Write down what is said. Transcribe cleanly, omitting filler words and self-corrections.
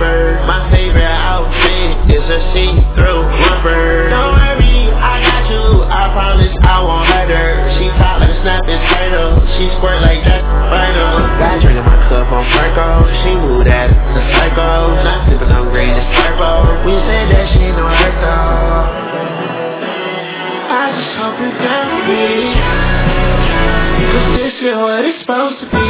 rubber. My favorite outfit is a see-through rubber. Don't worry, I got you, I promise I won't hurt her. She talk like a snapping turtle, she squirt like that Birdo. Got drinking my cup on Perco, she moved at the circle. Not sipping on green, it's turbo. We said that she don't hurt though. I just hope you're down with me, 'cause this is what it's supposed to be.